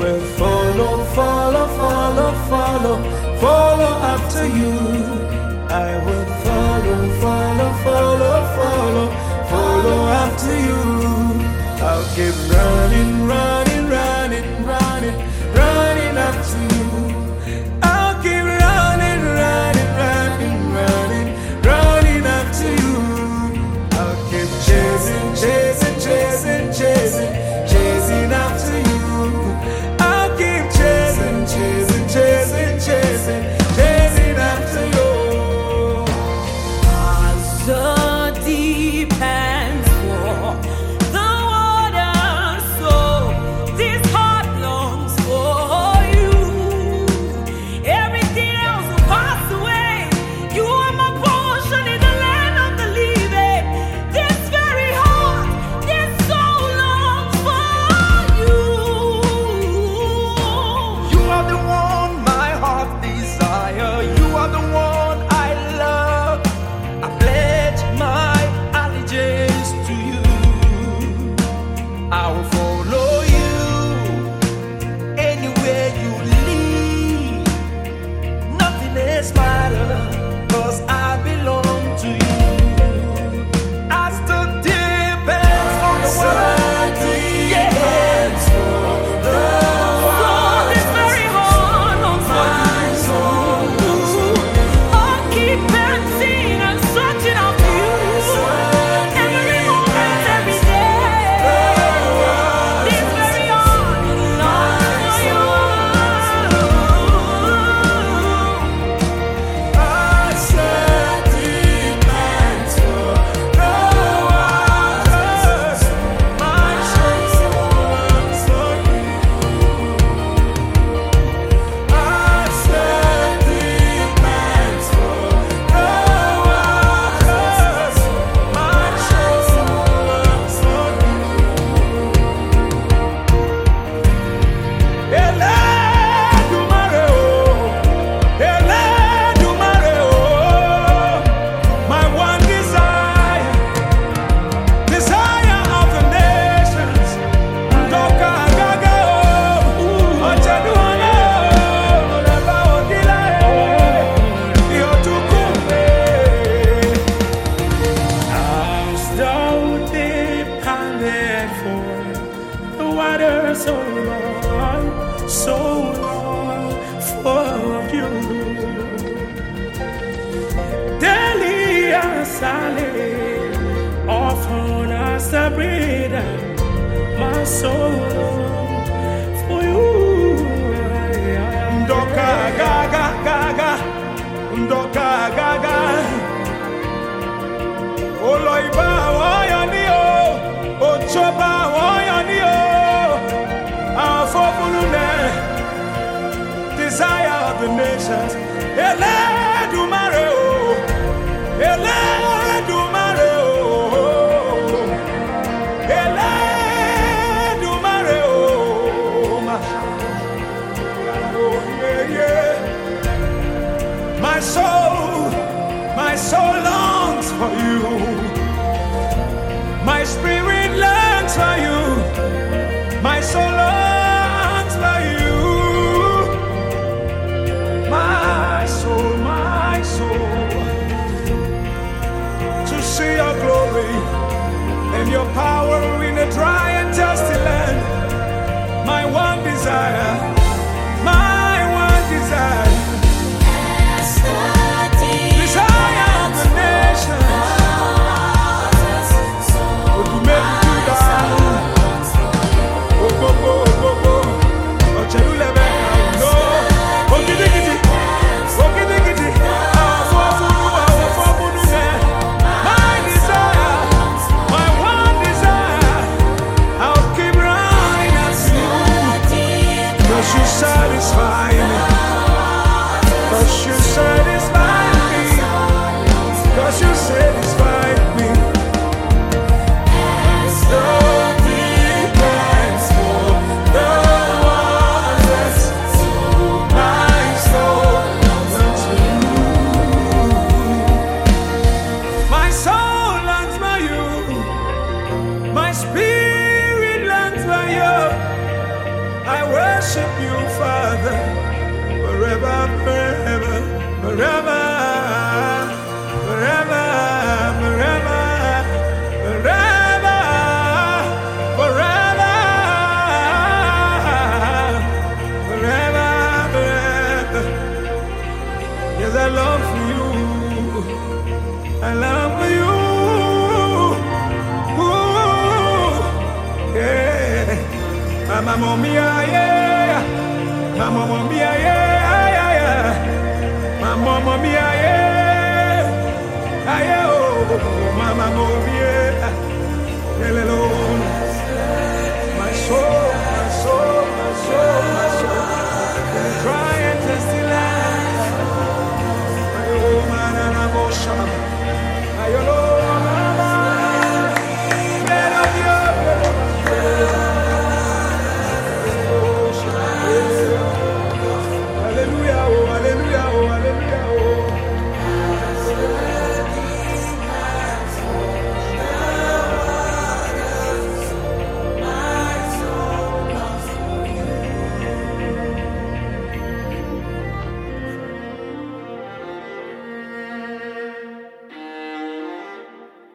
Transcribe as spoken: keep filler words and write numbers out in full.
will follow, follow, follow, follow, follow after you. I will follow, follow, follow, follow, follow after you. I'll keep running, running, running, running, running after you. I'll keep running, running, running, running, running after you. I'll keep chasing, chasing, chasing, chasing, chasing after you. I'll keep chasing, chasing, chasing, chasing, chasing after you. As the deep pants for the water, so this heart longs for you. Everything else will pass away. You are my portion in the land of the living. This very heart, this soul longs for you. You are the one my heart desire. You are the one I love. I pledge my allegiance to you. I will follow you anywhere you lead. Nothing else matters, 'cause I belong to you. As the deep ends for the world, yes. Lord, this very heart longs for you. I'll keep dancing and searching after you. Every moment, every day. This very heart longs for you. I said deep ends for the waters. My soul longs for you. I said deep ends for the waters. My soul longs for you. Elédùmarè o, Elédùmarè o, my one desire, desire of the nations. Ndoka gaga o, Ocheduwana o, Leba Odila e, Iotukume. As thou depended for the water so long, so long for you. Daily as I live, often as I breathe, my soul longs for you. Ndoka gaga gaga, Ndoka gaga. Oloiba woyani o, Ochoba woyani o, Afobulune, desire of the nations. Elédùmarè o, Elédùmarè o, Elédùmarè o, my, oh, yeah, yeah. My soul, my soul longs for you. My spirit longs for you. My soul longs for you. My soul, my soul, to see your glory and your power in a dry and thirsty land. My one desire, my one desire. Desire of the nations. worship you, Father, forever, forever, forever, forever, forever, forever, forever, forever, forever. Yes, I love for you. I love for you. Ooh, yeah. Mama mia, yeah. Mama mia, yeah, yeah, yeah. Mama mia, yeah. Aye, oh, mama mia, yeah. My soul.